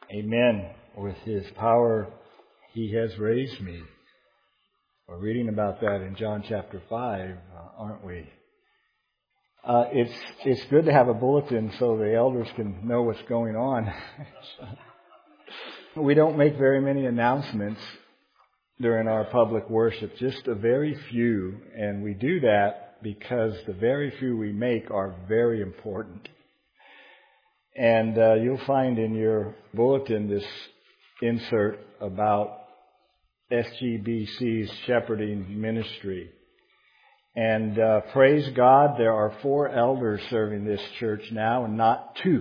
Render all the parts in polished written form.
Amen. With His power, He has raised me. We're reading about that in John chapter 5, aren't we? It's good to have a bulletin so the elders can know what's going on. We don't make very many announcements during our public worship, just a very few, and we do that because the very few we make are very important. And you'll find in your bulletin this insert about SGBC's shepherding ministry. And praise God, there are 4 elders serving this church now and not 2.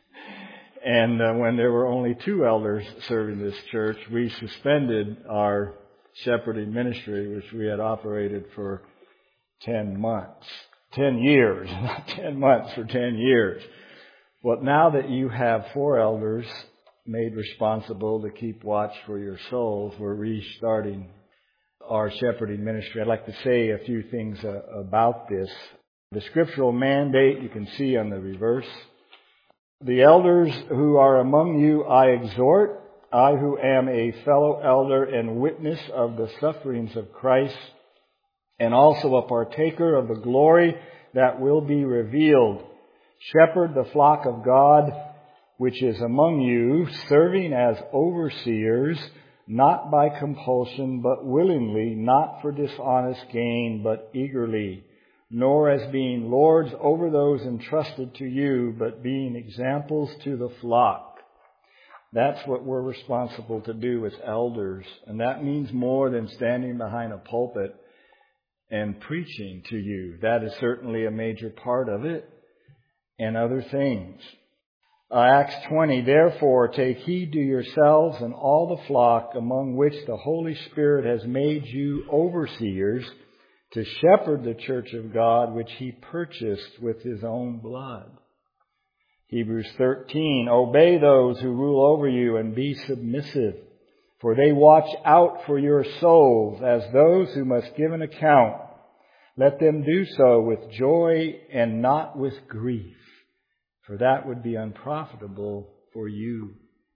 And when there were only 2 elders serving this church, we suspended our shepherding ministry, which we had operated for 10 months. 10 years, not 10 months, for 10 years. Well, now that you have 4 elders made responsible to keep watch for your souls, we're restarting our shepherding ministry. I'd like to say a few things about this. The scriptural mandate you can see on the reverse. The elders who are among you I exhort, I who am a fellow elder and witness of the sufferings of Christ, and also a partaker of the glory that will be revealed. Shepherd the flock of God, which is among you, serving as overseers, not by compulsion, but willingly, not for dishonest gain, but eagerly, nor as being lords over those entrusted to you, but being examples to the flock. That's what we're responsible to do as elders, and that means more than standing behind a pulpit and preaching to you. That is certainly a major part of it, and other things. Acts 20, therefore take heed to yourselves and all the flock among which the Holy Spirit has made you overseers to shepherd the church of God which He purchased with His own blood. Hebrews 13, obey those who rule over you and be submissive, for they watch out for your souls as those who must give an account. Let them do so with joy and not with grief, for that would be unprofitable for you.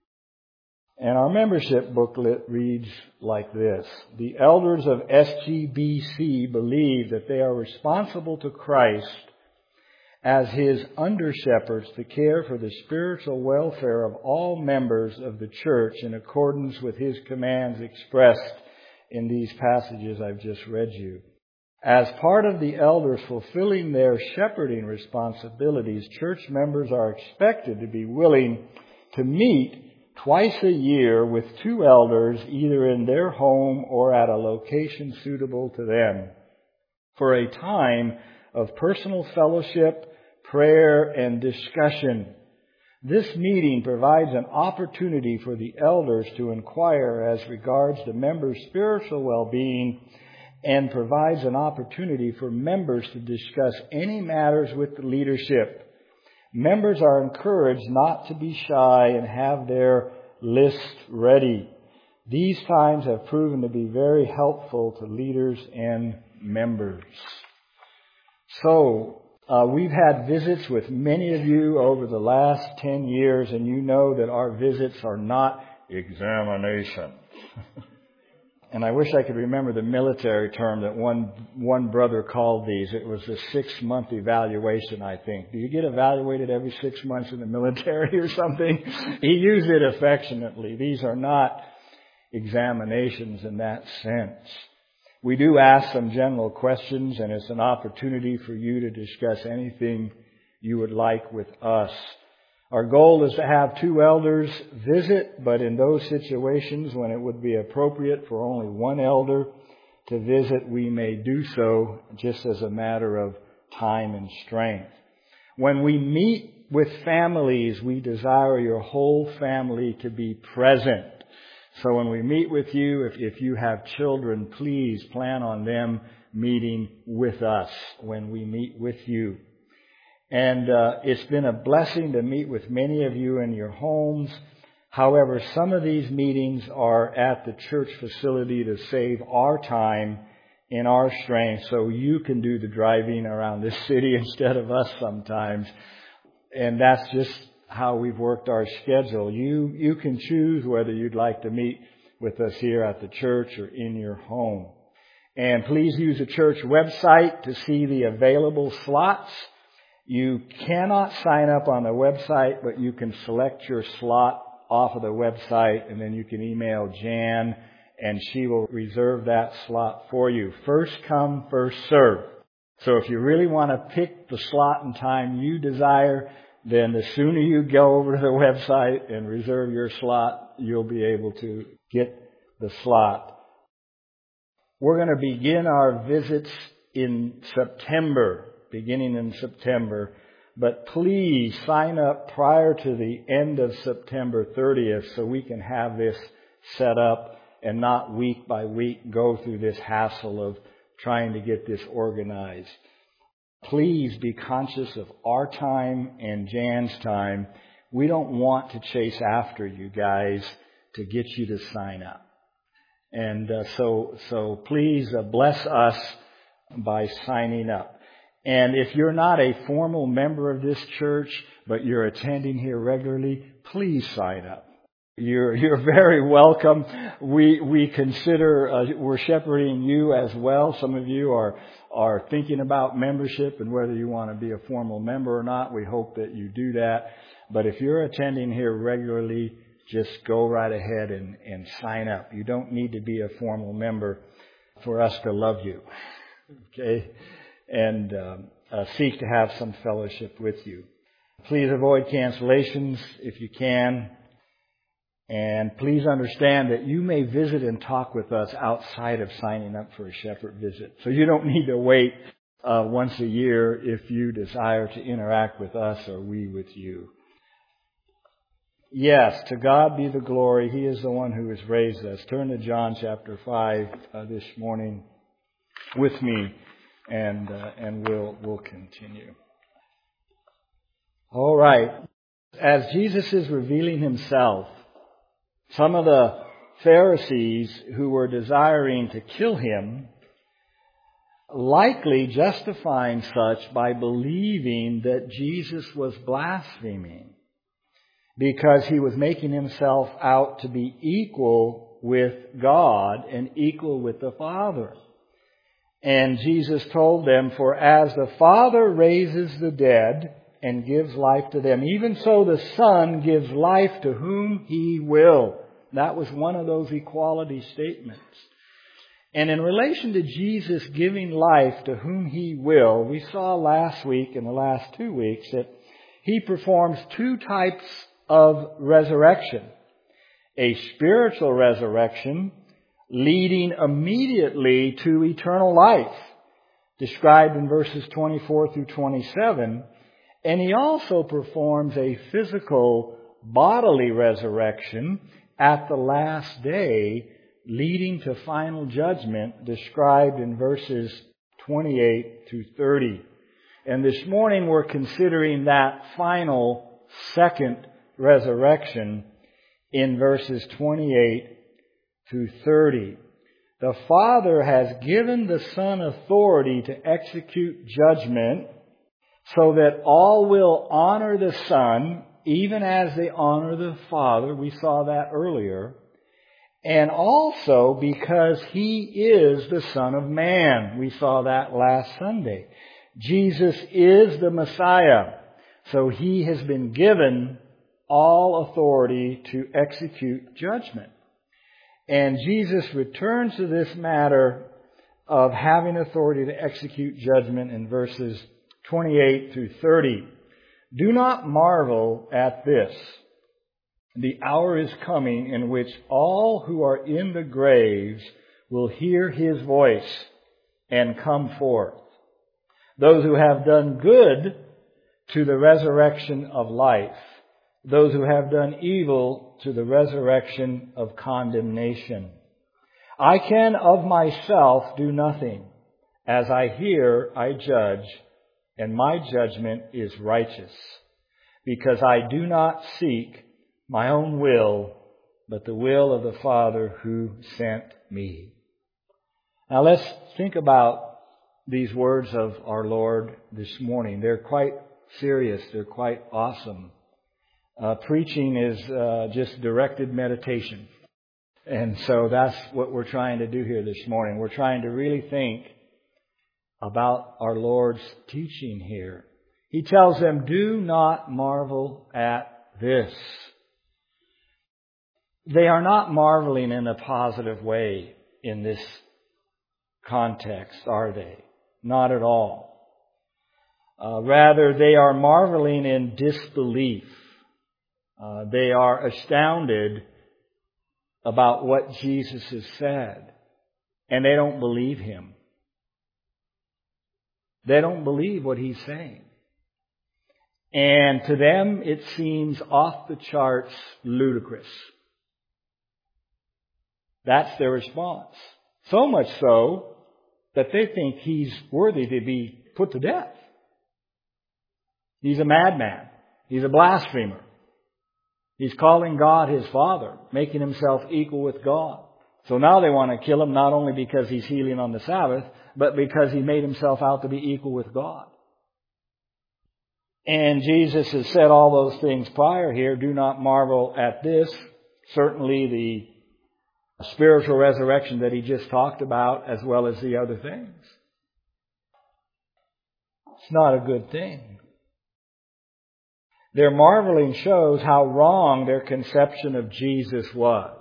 And our membership booklet reads like this. The elders of SGBC believe that they are responsible to Christ as His under-shepherds to care for the spiritual welfare of all members of the church in accordance with His commands expressed in these passages I've just read you. As part of the elders fulfilling their shepherding responsibilities, church members are expected to be willing to meet twice a year with 2 elders, either in their home or at a location suitable to them, for a time of personal fellowship, prayer, and discussion. This meeting provides an opportunity for the elders to inquire as regards the members' spiritual well-being, and provides an opportunity for members to discuss any matters with the leadership. Members are encouraged not to be shy and have their list ready. These times have proven to be very helpful to leaders and members. So, we've had visits with many of you over the last 10 years, and you know that our visits are not examination. And I wish I could remember the military term that one brother called these. It was a 6-month evaluation, I think. Do you get evaluated every 6 months in the military or something? He used it affectionately. These are not examinations in that sense. We do ask some general questions, and it's an opportunity for you to discuss anything you would like with us. Our goal is to have 2 elders visit, but in those situations when it would be appropriate for only 1 elder to visit, we may do so just as a matter of time and strength. When we meet with families, we desire your whole family to be present. So when we meet with you, if you have children, please plan on them meeting with us when we meet with you. And it's been a blessing to meet with many of you in your homes. However, some of these meetings are at the church facility to save our time and our strength, so you can do the driving around this city instead of us sometimes. And that's just how we've worked our schedule. You can choose whether you'd like to meet with us here at the church or in your home. And please use the church website to see the available slots. You cannot sign up on the website, but you can select your slot off of the website, and then you can email Jan, and she will reserve that slot for you. First come, first serve. So if you really want to pick the slot and time you desire, then the sooner you go over to the website and reserve your slot, you'll be able to get the slot. We're going to begin our visits in September, beginning in September. But please sign up prior to the end of September 30th so we can have this set up and not week by week go through this hassle of trying to get this organized. Please be conscious of our time and Jan's time. We don't want to chase after you guys to get you to sign up. And so please bless us by signing up. And if you're not a formal member of this church, but you're attending here regularly, please sign up. You're very welcome. We consider we're shepherding you as well. Some of you are thinking about membership and whether you want to be a formal member or not. We hope that you do that. But if you're attending here regularly, just go right ahead and sign up. You don't need to be a formal member for us to love you. Okay? And seek to have some fellowship with you. Please avoid cancellations if you can. And please understand that you may visit and talk with us outside of signing up for a shepherd visit. So you don't need to wait once a year if you desire to interact with us or we with you. Yes, to God be the glory. He is the one who has raised us. Turn to John chapter 5 this morning with me, and we'll continue. All right. As Jesus is revealing himself, some of the Pharisees who were desiring to kill him, likely justifying such by believing that Jesus was blaspheming, because he was making himself out to be equal with God and equal with the Father. And Jesus told them, "For as the Father raises the dead and gives life to them, even so the Son gives life to whom He will." That was one of those equality statements. And in relation to Jesus giving life to whom He will, we saw last week and the last 2 weeks that He performs two types of resurrection. A spiritual resurrection leading immediately to eternal life, described in verses 24 through 27. And He also performs a physical bodily resurrection at the last day, leading to final judgment, described in verses 28 through 30. And this morning we're considering that final second resurrection in verses 28 through 30. The Father has given the Son authority to execute judgment so that all will honor the Son even as they honor the Father. We saw that earlier. And also because He is the Son of Man. We saw that last Sunday. Jesus is the Messiah. So He has been given all authority to execute judgment. And Jesus returns to this matter of having authority to execute judgment in verses 28 through 30. "Do not marvel at this. The hour is coming in which all who are in the graves will hear His voice and come forth. Those who have done good to the resurrection of life. Those who have done evil to the resurrection of condemnation. I can of myself do nothing. As I hear, I judge, and my judgment is righteous, because I do not seek my own will, but the will of the Father who sent me." Now let's think about these words of our Lord this morning. They're quite serious. They're quite awesome. Preaching is just directed meditation. And so that's what we're trying to do here this morning. We're trying to really think about our Lord's teaching here. He tells them, do not marvel at this. They are not marveling in a positive way in this context, are they? Not at all. Rather, they are marveling in disbelief. They are astounded about what Jesus has said, and they don't believe Him. They don't believe what He's saying. And to them, it seems off the charts ludicrous. That's their response. So much so that they think He's worthy to be put to death. He's a madman. He's a blasphemer. He's calling God His Father, making Himself equal with God. So now they want to kill Him not only because He's healing on the Sabbath, but because He made Himself out to be equal with God. And Jesus has said all those things prior here. Do not marvel at this. Certainly the spiritual resurrection that He just talked about, as well as the other things. It's not a good thing. Their marveling shows how wrong their conception of Jesus was.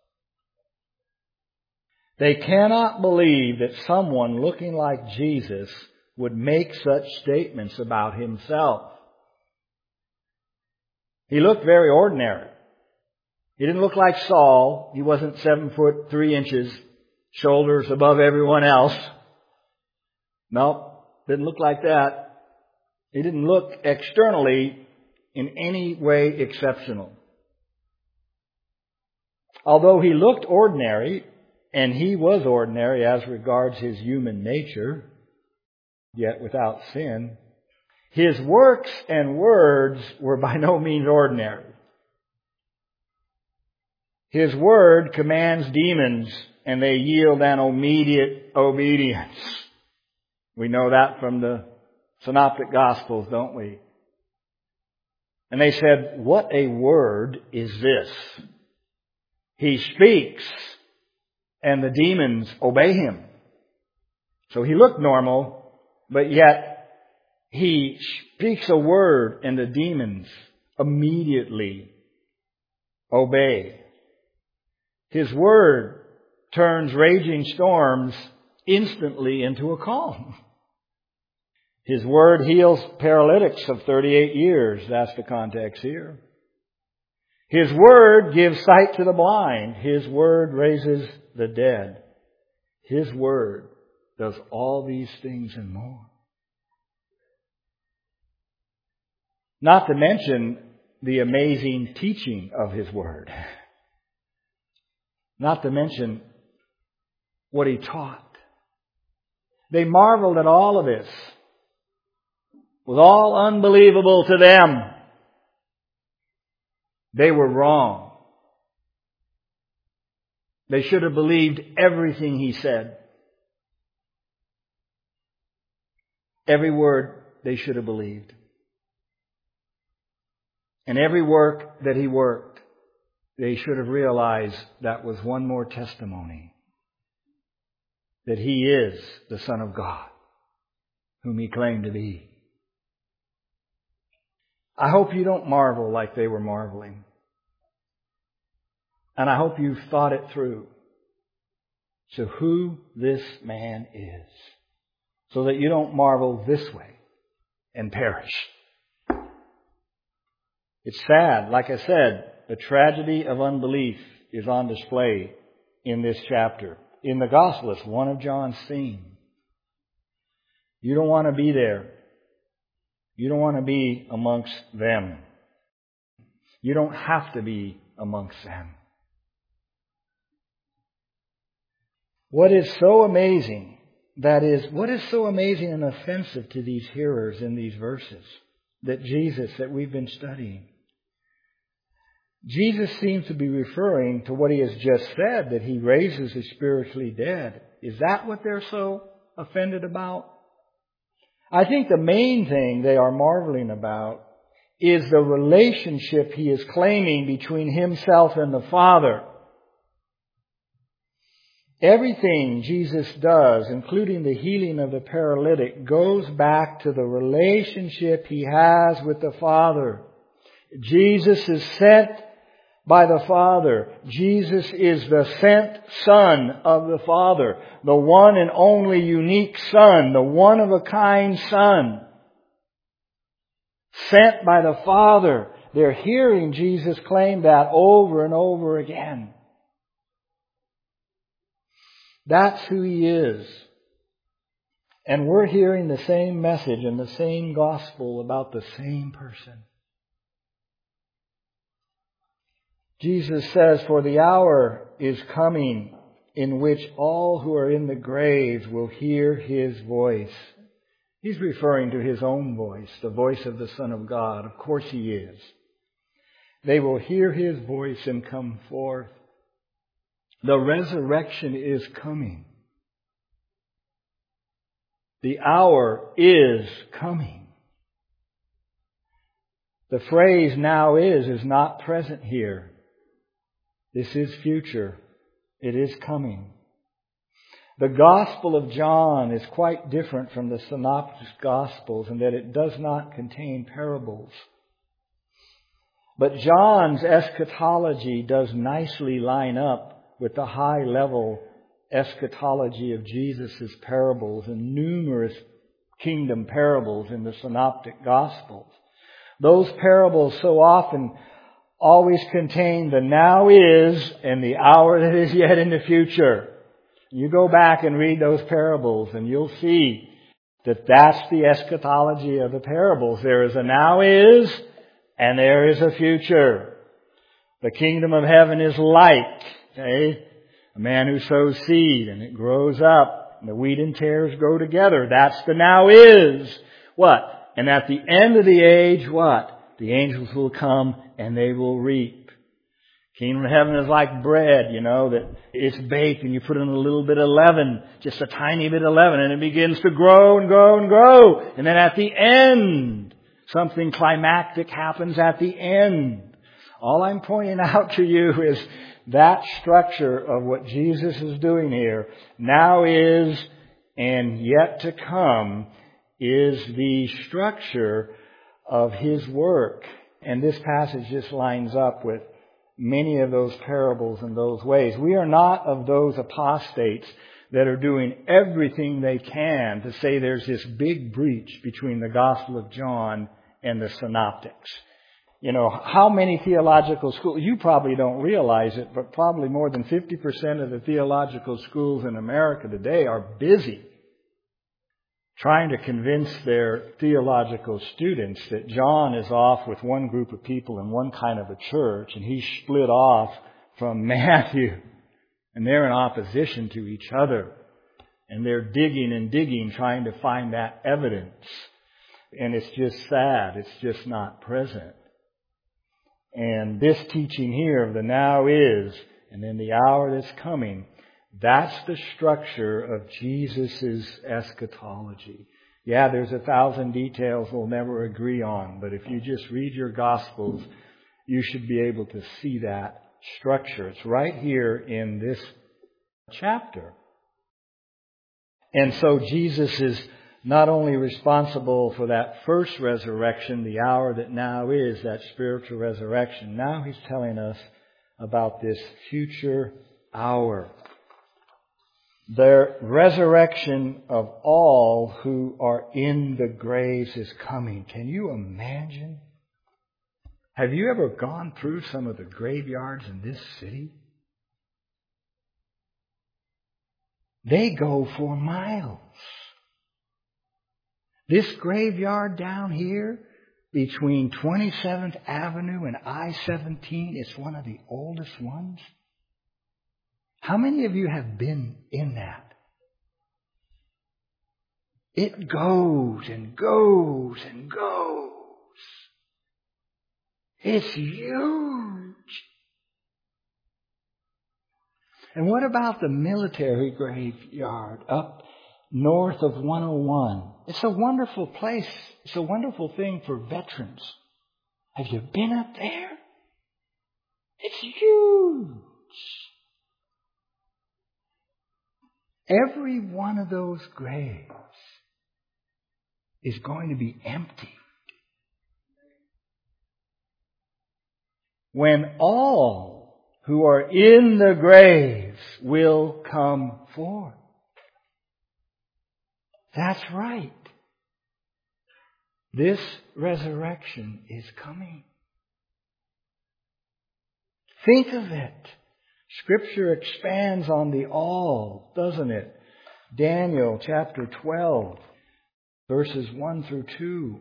They cannot believe that someone looking like Jesus would make such statements about Himself. He looked very ordinary. He didn't look like Saul. He wasn't 7'3", shoulders above everyone else. No, didn't look like that. He didn't look externally in any way exceptional. Although He looked ordinary, and He was ordinary as regards His human nature, yet without sin, His works and words were by no means ordinary. His word commands demons, and they yield an immediate obedience. We know that from the Synoptic Gospels, don't we? And they said, what a word is this? He speaks, and the demons obey Him. So He looked normal, but yet He speaks a word, and the demons immediately obey. His word turns raging storms instantly into a calm. His word heals paralytics of 38 years. That's the context here. His word gives sight to the blind. His word raises the dead. His word does all these things and more. Not to mention the amazing teaching of His word. Not to mention what He taught. They marveled at all of this. It was all unbelievable to them. They were wrong. They should have believed everything He said. Every word they should have believed. And every work that He worked, they should have realized that was one more testimony that He is the Son of God, whom He claimed to be. I hope you don't marvel like they were marveling. And I hope you've thought it through. So who this man is. So that you don't marvel this way and perish. It's sad. Like I said, the tragedy of unbelief is on display in this chapter. In the Gospel, it's one of John's themes. You don't want to be there. You don't want to be amongst them. You don't have to be amongst them. What is so amazing, what is so amazing and offensive to these hearers in these verses that we've been studying? Jesus seems to be referring to what He has just said, that He raises the spiritually dead. Is that what they're so offended about? I think the main thing they are marveling about is the relationship he is claiming between himself and the Father. Everything Jesus does, including the healing of the paralytic, goes back to the relationship he has with the Father. Jesus is sent by the Father. Jesus is the sent Son of the Father, the one and only unique Son, the one-of-a-kind Son, sent by the Father. They're hearing Jesus claim that over and over again. That's who He is. And we're hearing the same message and the same gospel about the same person. Jesus says, "For the hour is coming in which all who are in the graves will hear His voice." He's referring to His own voice, the voice of the Son of God. Of course He is. They will hear His voice and come forth. The resurrection is coming. The hour is coming. The phrase "now is" not present here. This is future. It is coming. The Gospel of John is quite different from the Synoptic Gospels in that it does not contain parables. But John's eschatology does nicely line up with the high-level eschatology of Jesus' parables and numerous kingdom parables in the Synoptic Gospels. Those parables so often always contain the now is and the hour that is yet in the future. You go back and read those parables and you'll see that that's the eschatology of the parables. There is a now is and there is a future. The kingdom of heaven is like a man who sows seed and it grows up and the wheat and tares grow together. That's the now is. What? And at the end of the age, what? The angels will come and they will reap. Kingdom of heaven is like bread, that it's baked and you put in a little bit of leaven, just a tiny bit of leaven, and it begins to grow and grow and grow. And then at the end, something climactic happens at the end. All I'm pointing out to you is that structure of what Jesus is doing here, now is and yet to come, is the structure of His work. And this passage just lines up with many of those parables in those ways. We are not of those apostates that are doing everything they can to say there's this big breach between the Gospel of John and the Synoptics. How many theological schools, you probably don't realize it, but probably more than 50% of the theological schools in America today are busy trying to convince their theological students that John is off with one group of people in one kind of a church and he's split off from Matthew. And they're in opposition to each other. And they're digging and digging trying to find that evidence. And it's just sad. It's just not present. And this teaching here of the now is and then the hour that's coming, that's the structure of Jesus' eschatology. Yeah, there's 1,000 details we'll never agree on, but if you just read your Gospels, you should be able to see that structure. It's right here in this chapter. And so Jesus is not only responsible for that first resurrection, the hour that now is, that spiritual resurrection. Now He's telling us about this future hour. The resurrection of all who are in the graves is coming. Can you imagine? Have you ever gone through some of the graveyards in this city? They go for miles. This graveyard down here between 27th Avenue and I-17 is one of the oldest ones. How many of you have been in that? It goes and goes and goes. It's huge. And what about the military graveyard up north of 101? It's a wonderful place. It's a wonderful thing for veterans. Have you been up there? It's huge. Every one of those graves is going to be empty when all who are in the graves will come forth. That's right. This resurrection is coming. Think of it. Scripture expands on the all, doesn't it? Daniel chapter 12, verses 1 through 2.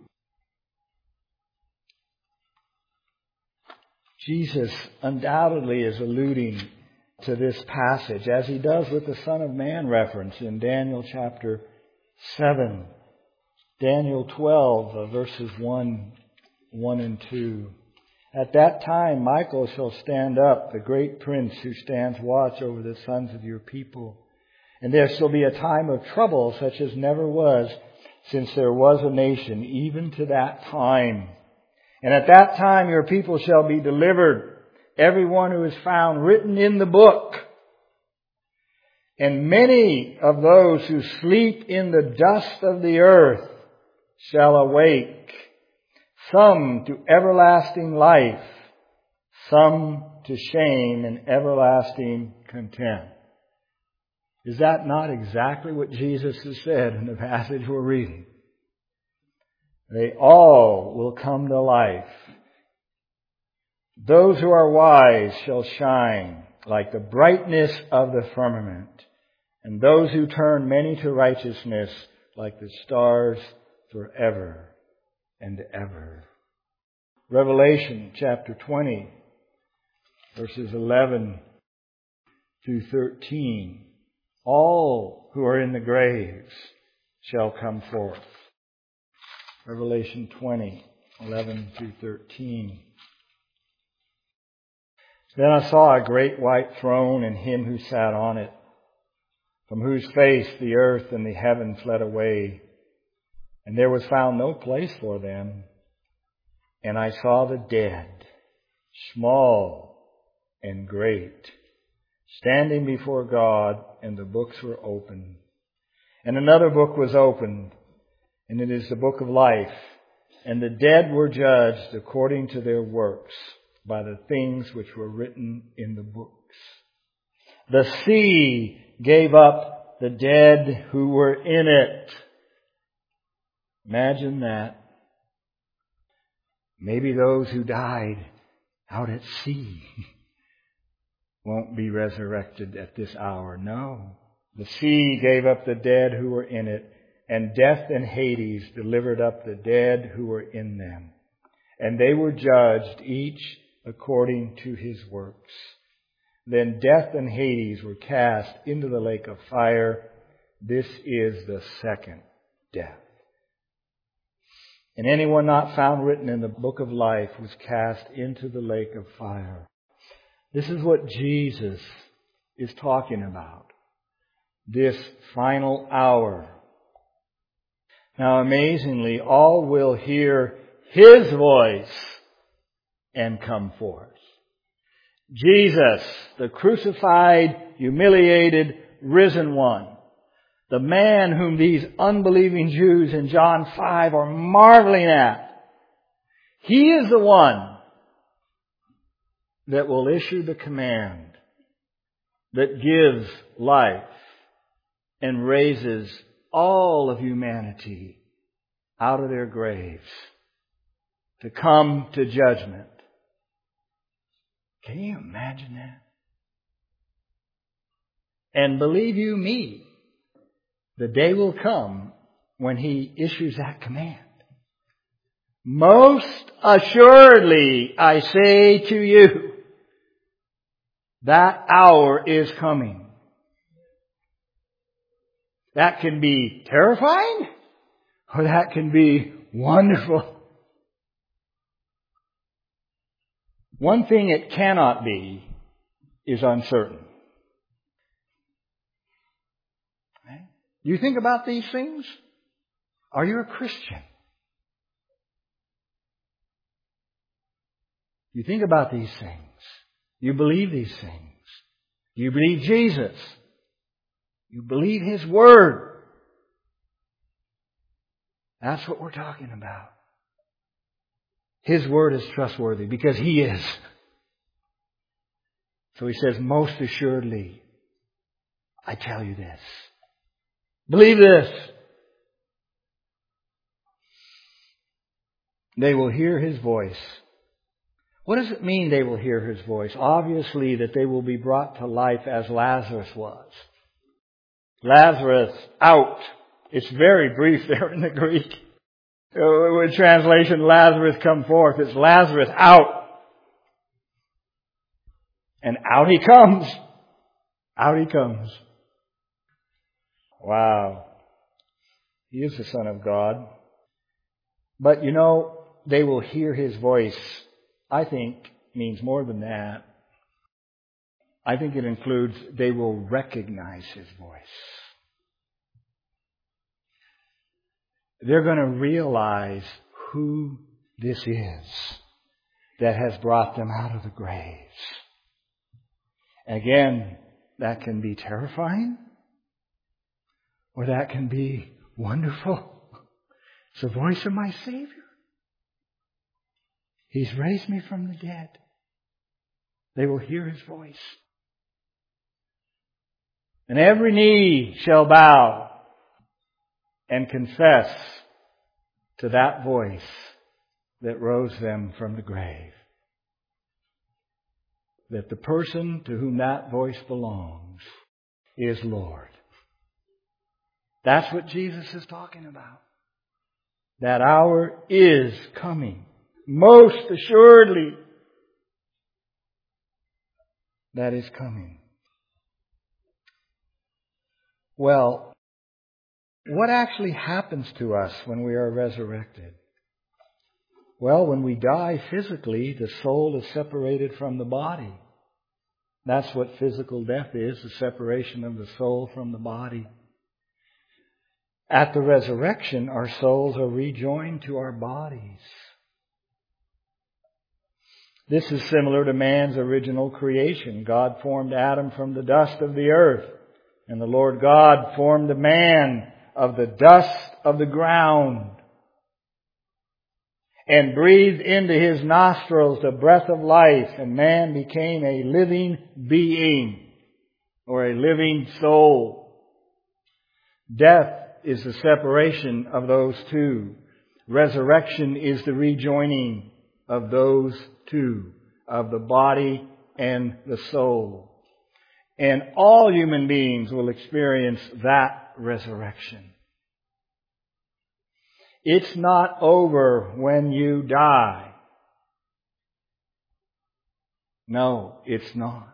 Jesus undoubtedly is alluding to this passage, as he does with the Son of Man reference in Daniel chapter 7. Daniel 12, verses 1 and 2. At that time Michael shall stand up, the great prince who stands watch over the sons of your people. And there shall be a time of trouble such as never was since there was a nation, even to that time. And at that time your people shall be delivered, every one who is found written in the book. And many of those who sleep in the dust of the earth shall awake, some to everlasting life, some to shame and everlasting contempt. Is that not exactly what Jesus has said in the passage we're reading? They all will come to life. Those who are wise shall shine like the brightness of the firmament, and those who turn many to righteousness like the stars forever and ever. Revelation chapter 20, verses 11 through 13. All who are in the graves shall come forth. Revelation 20, 11 through 13. Then I saw a great white throne and him who sat on it, from whose face the earth and the heaven fled away, and there was found no place for them. And I saw the dead, small and great, standing before God, and the books were opened. And another book was opened, and it is the book of life. And the dead were judged according to their works by the things which were written in the books. The sea gave up the dead who were in it. Imagine that. Maybe those who died out at sea won't be resurrected at this hour. No. The sea gave up the dead who were in it, and death and Hades delivered up the dead who were in them. And they were judged, each according to his works. Then death and Hades were cast into the lake of fire. This is the second death. And anyone not found written in the book of life was cast into the lake of fire. This is what Jesus is talking about. This final hour. Now, amazingly, all will hear His voice and come forth. Jesus, the crucified, humiliated, risen one. The man whom these unbelieving Jews in John 5 are marveling at. He is the one that will issue the command that gives life and raises all of humanity out of their graves to come to judgment. Can you imagine that? And believe you me, the day will come when He issues that command. Most assuredly, I say to you, that hour is coming. That can be terrifying, or that can be wonderful. One thing it cannot be is uncertain. You think about these things? Are you a Christian? You think about these things. You believe these things. You believe Jesus. You believe His Word. That's what we're talking about. His Word is trustworthy because He is. So He says, most assuredly, I tell you this. Believe this. They will hear His voice. What does it mean they will hear His voice? Obviously that they will be brought to life as Lazarus was. Lazarus out. It's very brief there in the Greek. With translation, Lazarus come forth. It's Lazarus out. And out he comes. Out he comes. Wow. He is the Son of God. But you know, they will hear His voice. I think means more than that. I think it includes they will recognize His voice. They're going to realize who this is that has brought them out of the graves. Again, that can be terrifying, or that can be wonderful. It's the voice of my Savior. He's raised me from the dead. They will hear His voice. And every knee shall bow and confess to that voice that rose them from the grave. That the person to whom that voice belongs is Lord. That's what Jesus is talking about. That hour is coming. Most assuredly, that is coming. Well, what actually happens to us when we are resurrected? Well, when we die physically, the soul is separated from the body. That's what physical death is, the separation of the soul from the body. At the resurrection, our souls are rejoined to our bodies. This is similar to man's original creation. God formed Adam from the dust of the earth, and the Lord God formed the man of the dust of the ground, and breathed into his nostrils the breath of life, and man became a living being, or a living soul. Death is the separation of those two. Resurrection is the rejoining of those two, of the body and the soul. And all human beings will experience that resurrection. It's not over when you die. No, it's not.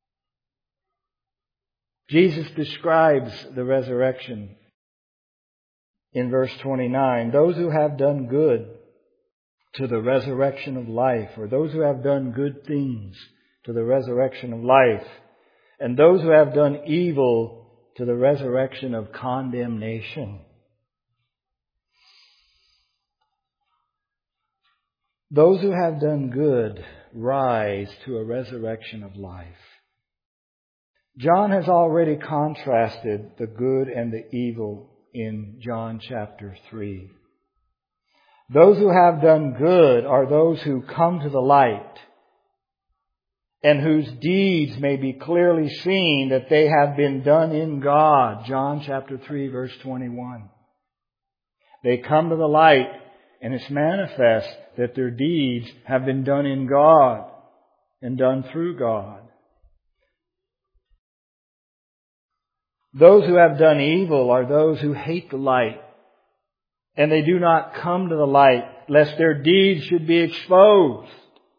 Jesus describes the resurrection in verse 29. Those who have done good to the resurrection of life, or those who have done good things to the resurrection of life, and those who have done evil to the resurrection of condemnation. Those who have done good rise to a resurrection of life. John has already contrasted the good and the evil in John chapter 3. Those who have done good are those who come to the light and whose deeds may be clearly seen that they have been done in God. John chapter 3 verse 21. They come to the light and it's manifest that their deeds have been done in God and done through God. Those who have done evil are those who hate the light, and they do not come to the light lest their deeds should be exposed.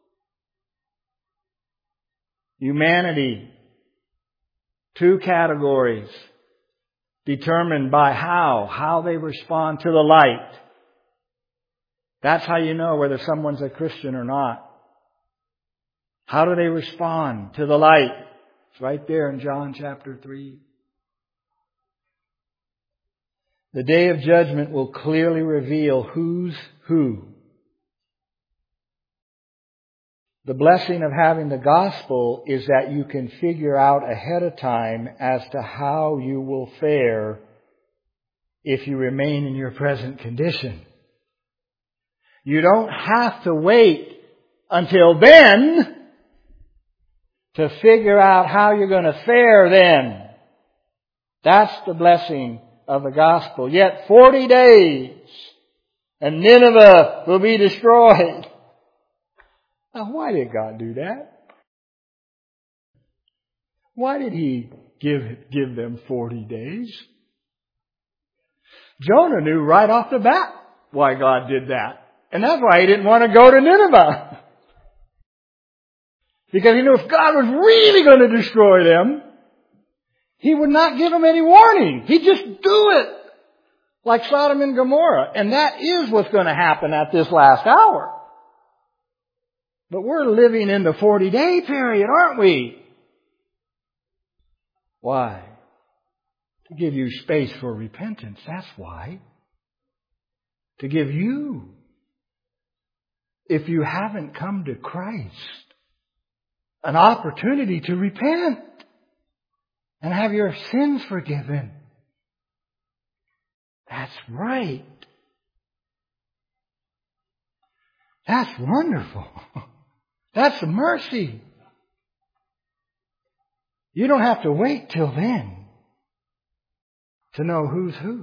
Humanity, two categories determined by how they respond to the light. That's how you know whether someone's a Christian or not. How do they respond to the light? It's right there in John chapter 3. The day of judgment will clearly reveal who's who. The blessing of having the gospel is that you can figure out ahead of time as to how you will fare if you remain in your present condition. You don't have to wait until then to figure out how you're going to fare then. That's the blessing of the gospel. Yet 40 days and Nineveh will be destroyed. Now, why did God do that? Why did He give them 40 days? Jonah knew right off the bat why God did that. And that's why he didn't want to go to Nineveh. Because he knew if God was really going to destroy them, He would not give them any warning. He'd just do it. Like Sodom and Gomorrah. And that is what's going to happen at this last hour. But we're living in the 40-day period, aren't we? Why? To give you space for repentance. That's why. To give you, if you haven't come to Christ, an opportunity to repent and have your sins forgiven. That's right. That's wonderful. That's mercy. You don't have to wait till then to know who's who.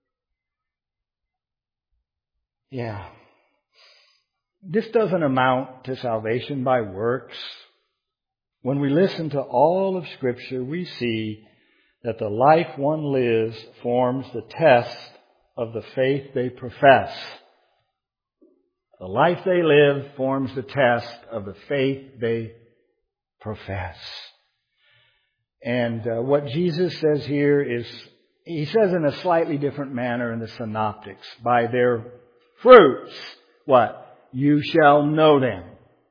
Yeah. This doesn't amount to salvation by works. When we listen to all of Scripture, we see that the life one lives forms the test of the faith they profess. The life they live forms the test of the faith they profess. And what Jesus says here is, He says in a slightly different manner in the Synoptics, by their fruits, what? You shall know them.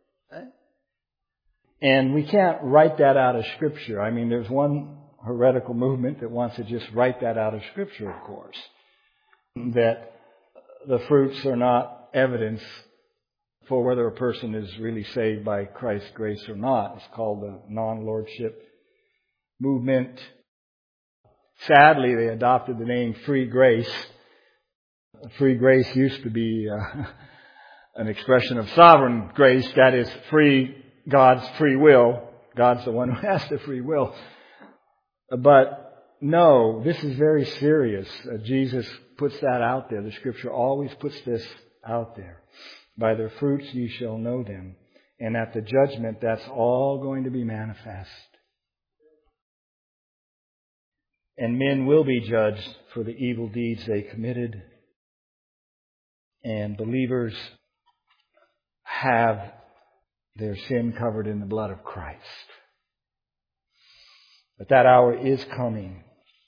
And we can't write that out of Scripture. I mean, there's one heretical movement that wants to just write that out of Scripture, of course. That the fruits are not evidence for whether a person is really saved by Christ's grace or not. It's called the non-lordship movement. Sadly, they adopted the name free grace. Free grace used to be an expression of sovereign grace, that is God's free will. God's the one who has the free will. But no, this is very serious. Jesus puts that out there. The Scripture always puts this out there. By their fruits you shall know them. And at the judgment, that's all going to be manifest. And men will be judged for the evil deeds they committed. And believers have their sin covered in the blood of Christ. But that hour is coming.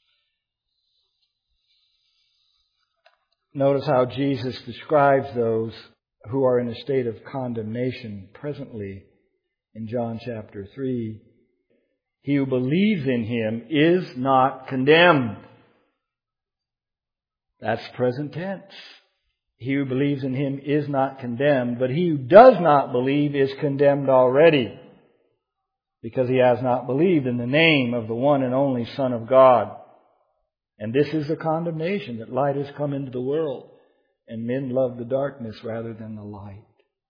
Notice how Jesus describes those who are in a state of condemnation presently in John chapter 3. He who believes in Him is not condemned. That's present tense. He who believes in Him is not condemned, but he who does not believe is condemned already, because he has not believed in the name of the one and only Son of God. And this is the condemnation, that light has come into the world, and men love the darkness rather than the light.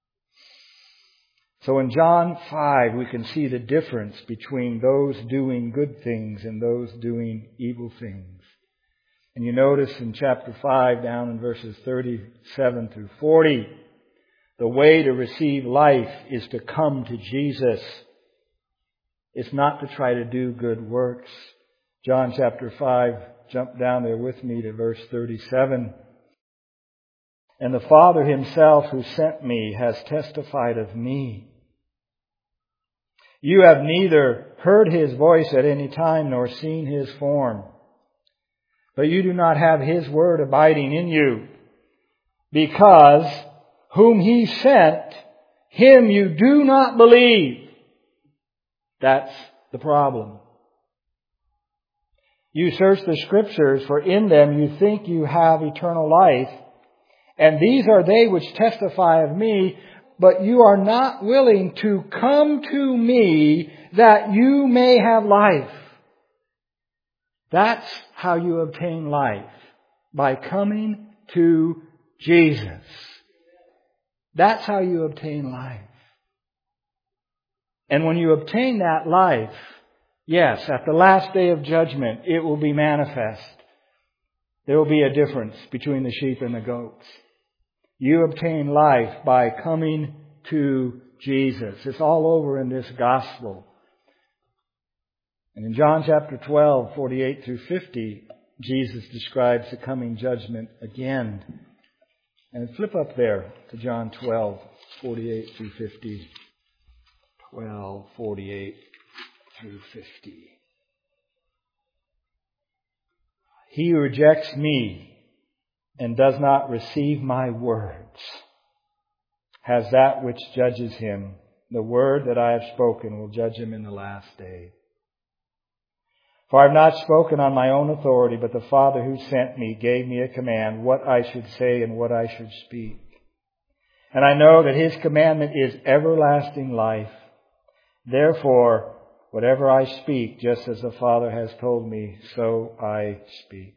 So in John 5, we can see the difference between those doing good things and those doing evil things. And you notice in chapter 5, down in verses 37 through 40, the way to receive life is to come to Jesus. It's not to try to do good works. John chapter 5, jump down there with me to verse 37. And the Father Himself who sent me has testified of me. You have neither heard His voice at any time nor seen His form. But you do not have His word abiding in you, because whom He sent, Him you do not believe. That's the problem. You search the Scriptures, for in them you think you have eternal life, and these are they which testify of me, but you are not willing to come to me that you may have life. That's how you obtain life, by coming to Jesus. That's how you obtain life. And when you obtain that life, yes, at the last day of judgment, it will be manifest. There will be a difference between the sheep and the goats. You obtain life by coming to Jesus. It's all over in this gospel. And in John chapter 12, 48 through 50, Jesus describes the coming judgment again. And flip up there to John 12, 48 through 50. 12, 48 through 50. He who rejects me and does not receive my words has that which judges him. The word that I have spoken will judge him in the last day. For I have not spoken on my own authority, but the Father who sent me gave me a command what I should say and what I should speak. And I know that His commandment is everlasting life. Therefore, whatever I speak, just as the Father has told me, so I speak.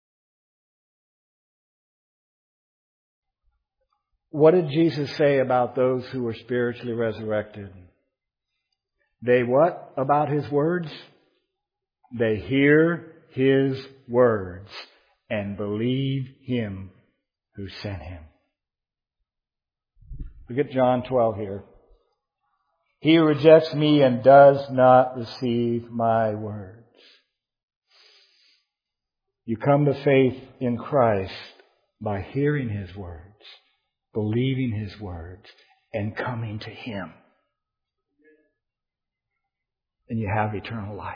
What did Jesus say about those who were spiritually resurrected? They what about His words? They hear His words and believe Him who sent Him. Look at John 12 here. He who rejects me and does not receive my words. You come to faith in Christ by hearing His words, believing His words, and coming to Him. And you have eternal life.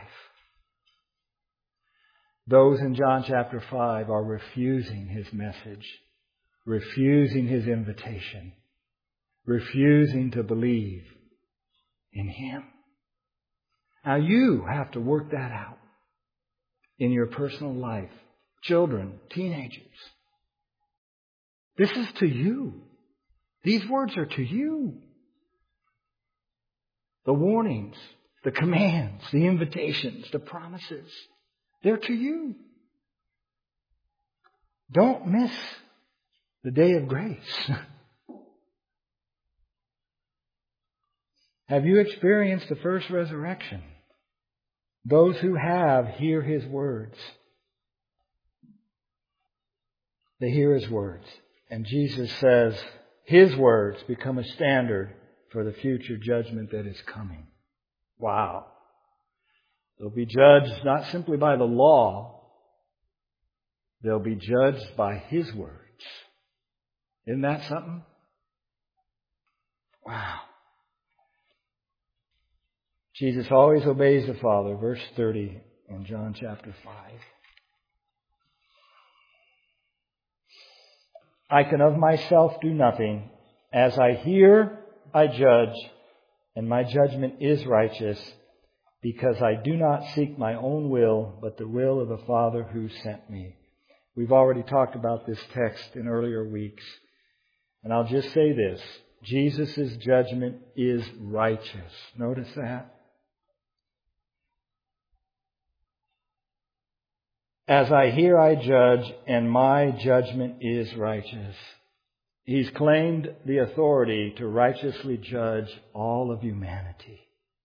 Those in John chapter 5 are refusing His message, refusing His invitation, refusing to believe in Him. Now you have to work that out in your personal life. Children, teenagers. This is to you. These words are to you. The warnings, the commands, the invitations, the promises, they're to you. Don't miss the day of grace. Have you experienced the first resurrection? Those who have hear His words. They hear His words. And Jesus says His words become a standard for the future judgment that is coming. Wow. They'll be judged not simply by the law. They'll be judged by His words. Isn't that something? Wow. Jesus always obeys the Father. Verse 30 in John chapter 5. I can of myself do nothing. As I hear, I judge, and my judgment is righteous, because I do not seek my own will, but the will of the Father who sent me. We've already talked about this text in earlier weeks. And I'll just say this. Jesus' judgment is righteous. Notice that. As I hear, I judge, and my judgment is righteous. He's claimed the authority to righteously judge all of humanity.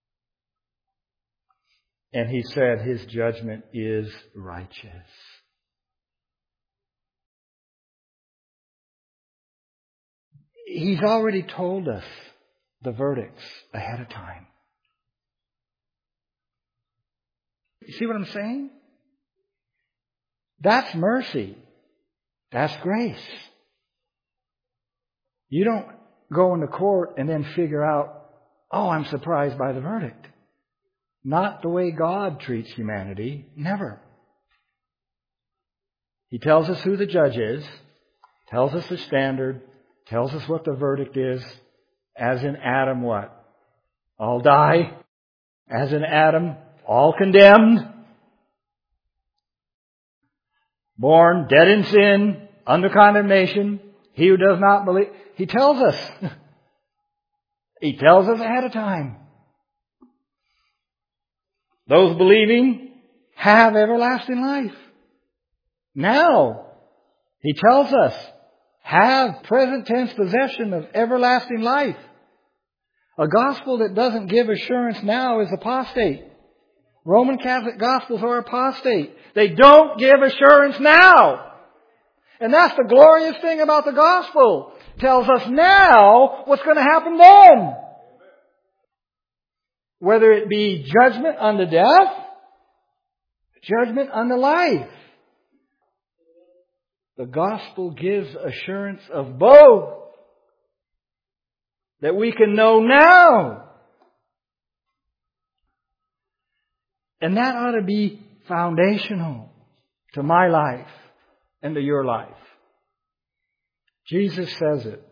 And He said His judgment is righteous. He's already told us the verdicts ahead of time. You see what I'm saying? That's mercy. That's grace. You don't go into court and then figure out, oh, I'm surprised by the verdict. Not the way God treats humanity. Never. He tells us who the judge is, tells us the standard, tells us what the verdict is. As in Adam, what? All die. As in Adam, all condemned. Born dead in sin, under condemnation. He who does not believe. He tells us. He tells us ahead of time. Those believing have everlasting life. Now, He tells us, have present tense possession of everlasting life. A gospel that doesn't give assurance now is apostate. Roman Catholic gospels are apostate. They don't give assurance now. And that's the glorious thing about the gospel. It tells us now what's going to happen then. Whether it be judgment unto death, judgment unto life. The gospel gives assurance of both. That we can know now. And that ought to be foundational to my life and to your life. Jesus says it.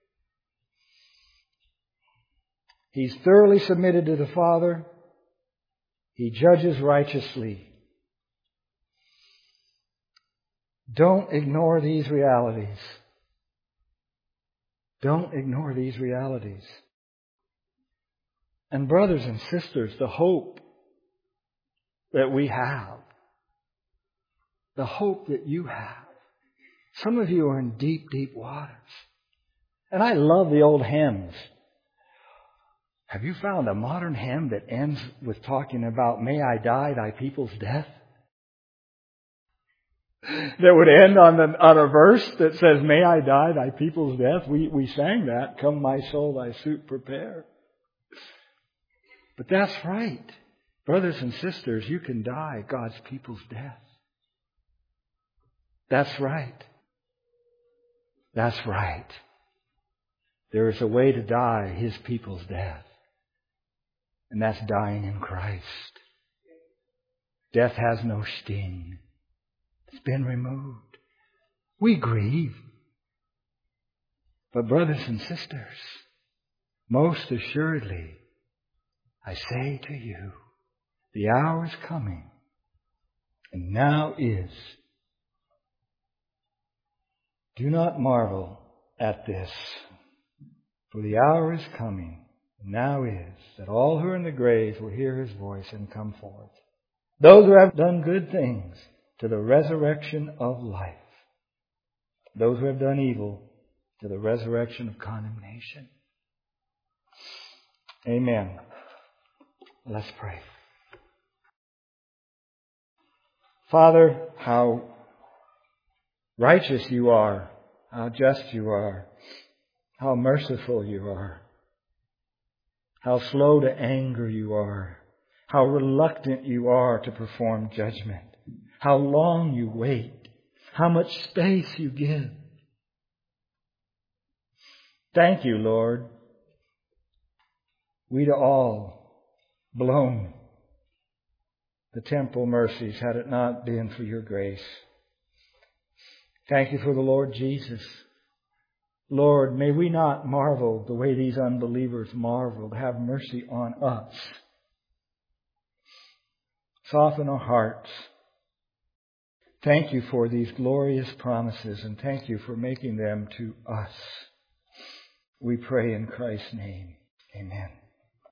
He's thoroughly submitted to the Father. He judges righteously. Don't ignore these realities. Don't ignore these realities. And brothers and sisters, the hope that we have, the hope that you have. Some of you are in deep, deep waters. And I love the old hymns. Have you found a modern hymn that ends with talking about, may I die thy people's death? That would end on a verse that says, may I die thy people's death. We sang that, come my soul thy suit prepare. But that's right. Brothers and sisters, you can die God's people's death. That's right. That's right. There is a way to die His people's death. And that's dying in Christ. Death has no sting. It's been removed. We grieve. But brothers and sisters, most assuredly, I say to you, the hour is coming, and now is. Do not marvel at this, for the hour is coming, and now is, that all who are in the graves will hear His voice and come forth. Those who have done good things to the resurrection of life. Those who have done evil to the resurrection of condemnation. Amen. Let's pray. Father, how righteous you are, how just you are, how merciful you are, how slow to anger you are, how reluctant you are to perform judgment, how long you wait, how much space you give. Thank you, Lord. We'd all blown the temple mercies had it not been for your grace. Thank you for the Lord Jesus. Lord, may we not marvel the way these unbelievers marveled. Have mercy on us. Soften our hearts. Thank you for these glorious promises, and thank you for making them to us. We pray in Christ's name. Amen.